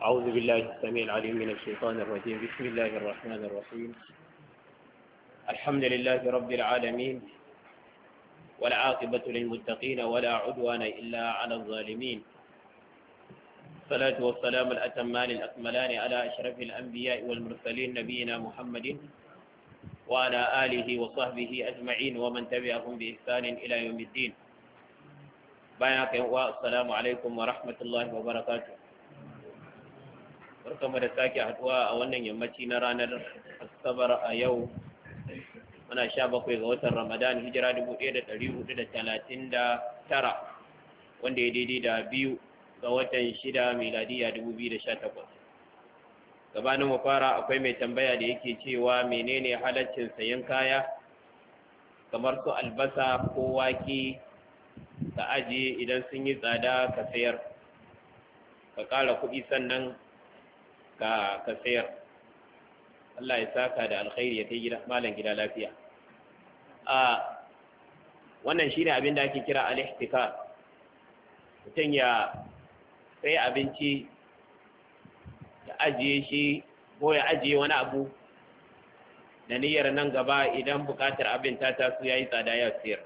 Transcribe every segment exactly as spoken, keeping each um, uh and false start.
أعوذ بالله السميع العليم من الشيطان الرجيم. بسم الله الرحمن الرحيم. الحمد لله رب العالمين، والعاقبة للمتقين ولا عدوان إلا على الظالمين. الصلاة والسلام الأتمان الأكملان على أشرف الأنبياء والمرسلين نبينا محمد وعلى آله وصحبه أجمعين ومن تبعهم بإحسان إلى يوم الدين. بياك والسلام عليكم ورحمة الله وبركاته. barkamu da sake haduwa a wannan yammaci na ranar asabar a yau muna sha bakwai ga watan ramadan hijira dubu ɗaya da ɗari hudu da talatin da tara wanda ya daidai da biyu ga watan shida miladiya dubu biyu da sha takwas. Gabanin mu fara akwai mai tambaya da yake cewa menene halaccin sayan kaya kamar su albasa ko wake ka ajiye idan sun yi tsada ka sayar ka ƙara kuɗi sannan ka ka sayar. Allah ya saka da alkhairi ya kai gida malam gida lafiya. A wannan shine abin da ake kira al-ihtikar. Mutum ya sai abinci ya ajiye shi ko ya ajiye wani abu da niyyar nan gaba idan bukatar abin ta taso yayi tsada ya sayar.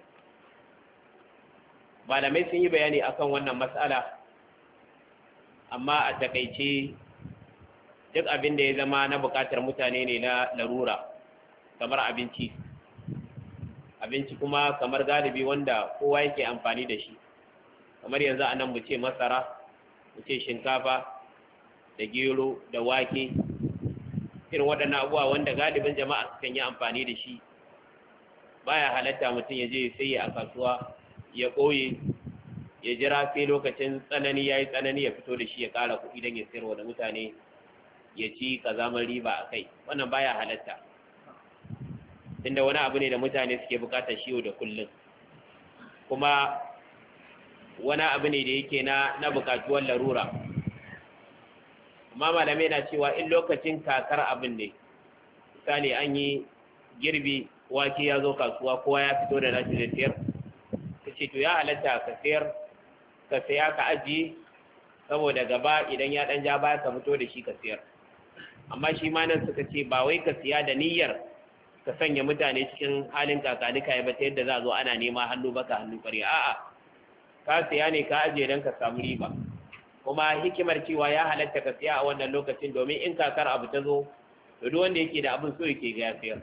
Malamai sun yi bayani akan wannan mas'ala, amma a takaice duk abin da ya zama na bukatar mutane ne na larura kamar abinci abinci kuma kamar galibi wanda kowa yake amfani da shi, kamar yanzu a nan mu ce masara, mu ce shinkafa da gero da wake, irin waɗannan abubuwa wanda galibin jama'a sukan yi amfani da shi. Baya halatta mutum ya je sai a kasuwa ya ɓoye ya jira sai lokacin tsanani ya yi tsanani ya fito da shi ya ƙara kuɗi don ya sayarwa da mutane ya ci kazamar riba a kai. Wannan baya halatta, inda wani abu ne da mutane suke bukatar shi yau da kullum, kuma wani abu ne da yake na na bukatuwar larura. Amma malamai na cewa in lokacin kakar abin ne, misali an yi girbi wake ya zo kasuwa kowa ya fito da nashi da sayar, ka ce to ya halatta ka sayar ka saya ka ajiye saboda gaba idan ya dan ja baya ka fito da shi ka sayar. Amma shi ma nan suka ce ba wai ka siya da niyyar ka sanya mutane cikin halin kakanika ya ba ta yadda za a zo ana nema hannu baka hannu ƙwarya. A'a, ka siya ne ka ajiye don ka samu riba. Kuma hikimar cewa ya halatta ka siya a wannan lokacin domin in kakar abu ta zo to duk wanda yake da abin so yake ga ya sayar.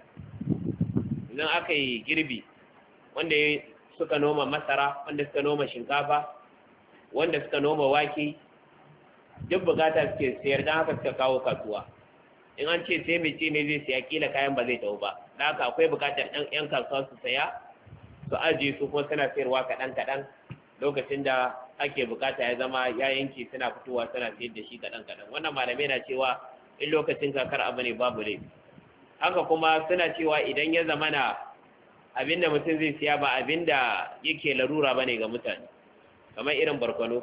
Idan aka yi girbi, wanda suka noma masara, wanda suka noma shinkafa, wanda suka noma wake, duk bukata suke sayar, don haka suka kawo kasuwa. In an ce sai mai ce ne zai siya, kila kayan ba zai tafi ba, da haka akwai bukatar ɗan ƴan kasuwa su saya su ajiye su kuma suna sayarwa kaɗan kaɗan lokacin da ake bukata ya zama ya yanke suna fitowa suna sayar da shi kaɗan kaɗan. Wannan malamai na cewa in lokacin kakar abu ne babu laifi. Haka kuma suna cewa idan ya zama na abin da mutum zai siya ba abin da yake larura ba ne ga mutane, kamar irin barkwano,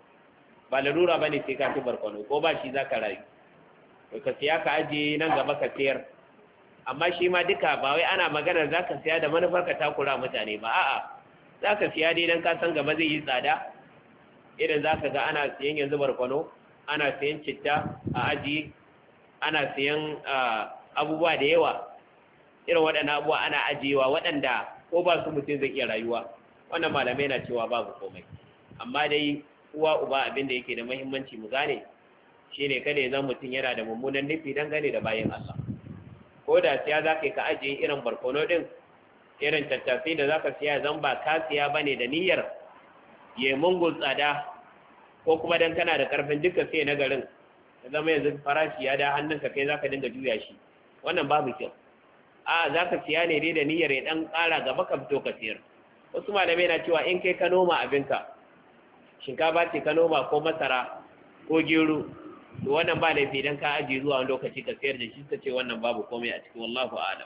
ba larura ba ne sai ka ci barkwano ko ba shi za ka rayu, ka siya ka ajiye nan gaba ka sayar. Amma shi ma duka ba wai ana maganar za ka siya da manufar ka takura mutane ba, a'a za ka siya dai don ka san gaba zai yi tsada. Irin za ka ga ana siyan yanzu barkwano, ana siyan citta a ajiye, ana siyan abubuwa da yawa, irin waɗannan abubuwa ana ajiyewa waɗanda ko ba su mutum zai iya rayuwa. Wannan malamai na cewa babu komai, amma dai uwa uba abin da yake da muhimmanci mu gane shi ne kada ya zama mutum yana da mummunan nufi don gane da bayan Allah. Ko da siya za ka yi ka ajiye irin barkono ɗin, irin tattasai da za ka siya zan ba ka siya ba ne da niyyar ya mungun tsada, ko kuma don kana da ƙarfin duka sai na garin ya zama yanzu farashi ya da hannunka kai za ka dinga juya shi. Wannan babu kyau. A za ka siya ne dai da niyyar ya ɗan ƙara gaba ka fito ka siyar. Wasu malamai na cewa in kai ka noma abinka, shinkafa ce ka noma ko masara ko gero, to wannan ba laifi idan ka ajiye zuwa wani lokaci ka sayar da shi, ka ce wannan babu komai a cikin, wallahu a'lam.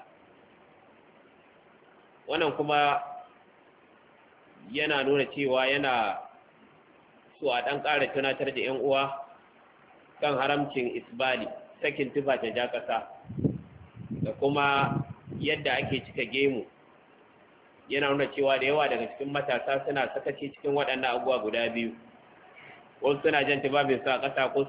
Wannan kuma yana nuna cewa yana so a ɗan ƙara tunatar da ‘yan uwa kan haramcin isbali, sakin tufa ta ja ƙasa, da kuma yadda ake cika gemu. Yana nuna cewa da yawa daga cikin matasa suna sakaci cikin waɗannan abubuwa guda biyu, wasu suna jan tubabin su a ƙasa ko